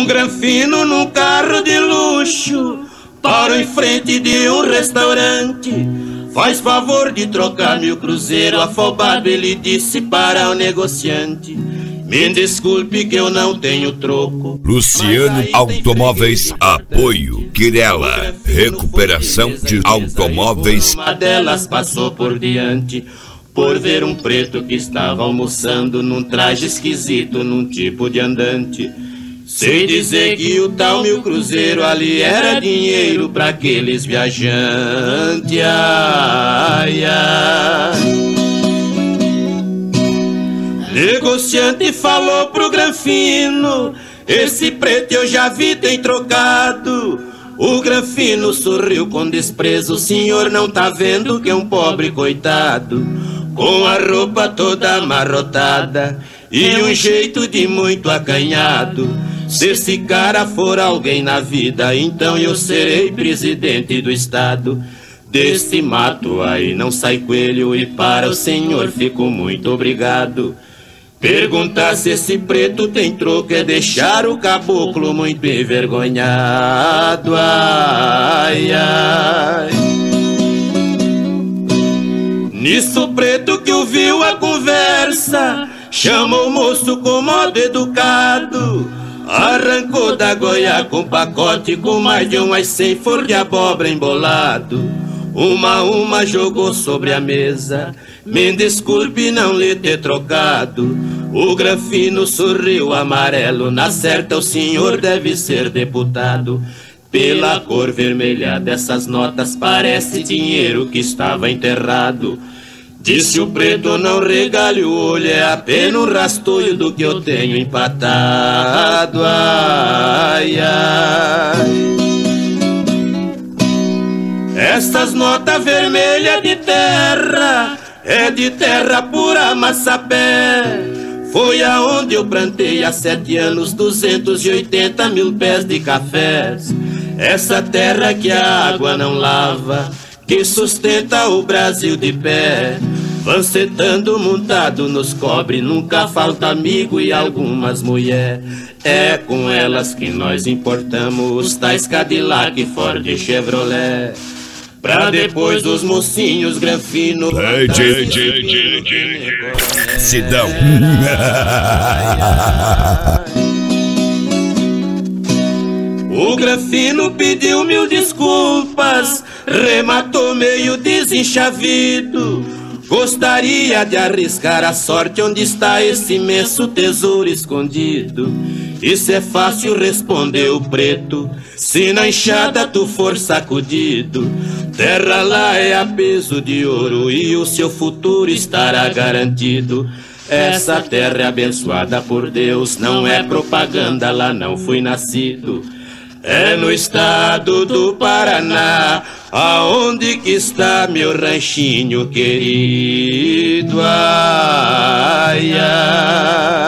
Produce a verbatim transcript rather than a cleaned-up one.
Um granfino num carro de luxo parou em frente de um restaurante. Faz favor de trocar meu cruzeiro. Afobado ele disse para o negociante: me desculpe que eu não tenho troco. Luciano Automóveis, apoio Quirela, recuperação de automóveis. Uma delas passou por diante, por ver um preto que estava almoçando num traje esquisito, num tipo de andante. Sei dizer que o tal meu cruzeiro ali era dinheiro pra aqueles viajantes. Ai, ai. Negociante falou pro granfino: esse preto eu já vi, tem trocado. O granfino sorriu com desprezo: o senhor não tá vendo que é um pobre coitado, com a roupa toda amarrotada e um jeito de muito acanhado. Se esse cara for alguém na vida, então eu serei presidente do estado. Deste mato aí não sai coelho, e para o senhor fico muito obrigado. Perguntar se esse preto tem troco é deixar o caboclo muito envergonhado. Ai, ai. Nisso o preto que ouviu a conversa chamou o moço com modo educado, arrancou da goia com pacote com mais de umas cem flor de abóbora embolado. Uma a uma jogou sobre a mesa: me desculpe não lhe ter trocado. O granfino sorriu amarelo: na certa o senhor deve ser deputado. Pela cor vermelha dessas notas parece dinheiro que estava enterrado. Disse o preto: não regale o olho, é apenas um rastunho do que eu tenho empatado. Ai, ai. Essas notas vermelhas de terra é de terra pura massapé. Foi aonde eu plantei há sete anos duzentos e oitenta mil pés de cafés. Essa terra que a água não lava, que sustenta o Brasil de pé. Vancetando montado nos cobre, nunca falta amigo e algumas mulher. É com elas que nós importamos os tais Cadillac, Ford e Chevrolet. Pra depois os mocinhos granfino Sidão. O granfino pediu mil desculpas, rematou meio desenchavido. Gostaria de arriscar a sorte, onde está esse imenso tesouro escondido? Isso é fácil, respondeu o preto, se na enxada tu for sacudido. Terra lá é a peso de ouro e o seu futuro estará garantido. Essa terra é abençoada por Deus, não é propaganda, lá não fui nascido. É no estado do Paraná, aonde que está meu ranchinho querido. Ai, ai.